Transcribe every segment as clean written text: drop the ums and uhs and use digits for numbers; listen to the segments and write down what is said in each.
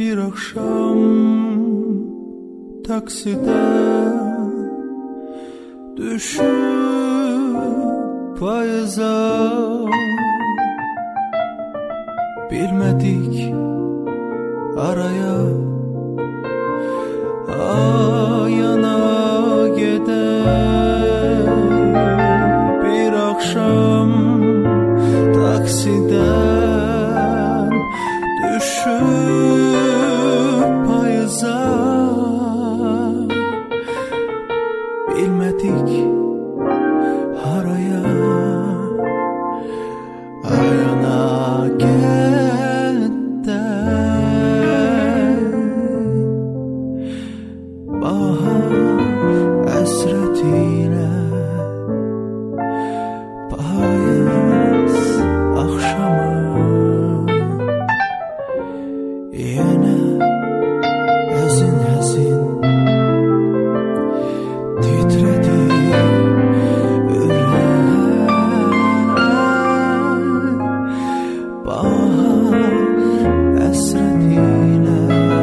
Bir akşam takside düşüp payıza, bilmedik araya yana gider. Bir akşam taksiden düşüp payıza, bilmedik araya yana gider. Bahar hasretiyle payız akşamı, yine hazin hazin titredi yürek. Bahar hasretiyle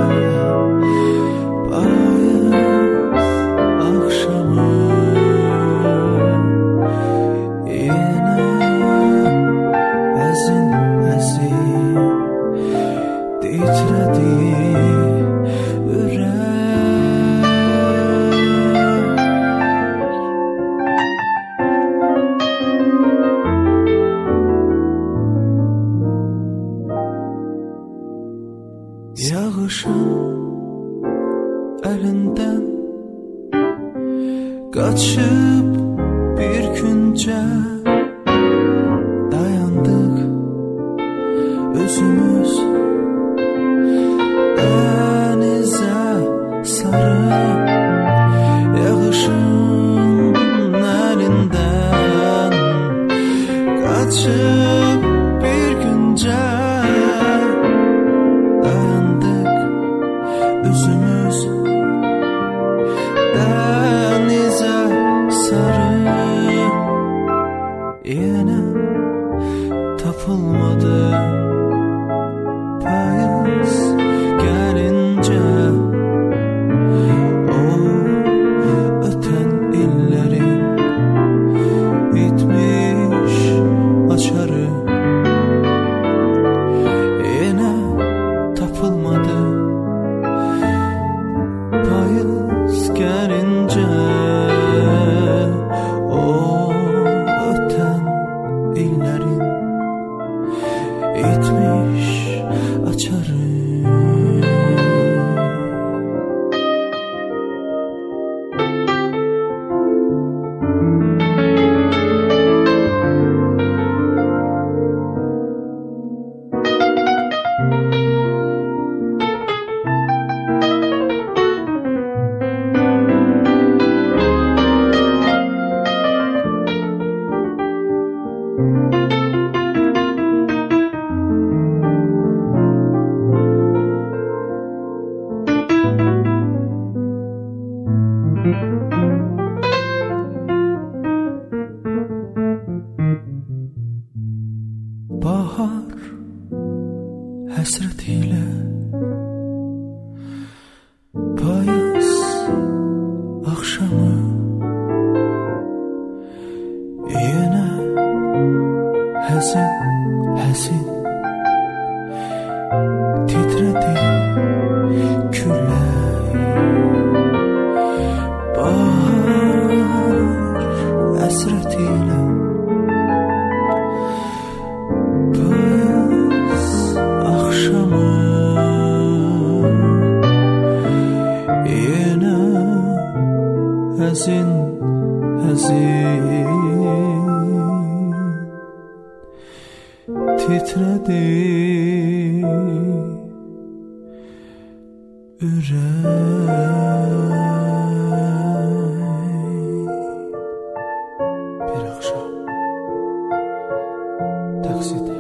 yağışın elinden kaçıp bir günce dayandık özümüz denize sarı. Yağışın elinden kaçıp bir günce özümüz denize sarı. Yine tapılmadı payız gelince, o öten illerin bitmiş açarı. Yine tapılmadı payız gelince, o öten illerin itmiş açarı. Bahar hasretiyle payız akşamı, yine hazin hazin titredi küller. Bahar hasretiyle payız akşamı, yine hazin hazin titredi yürek. Bir akşam takside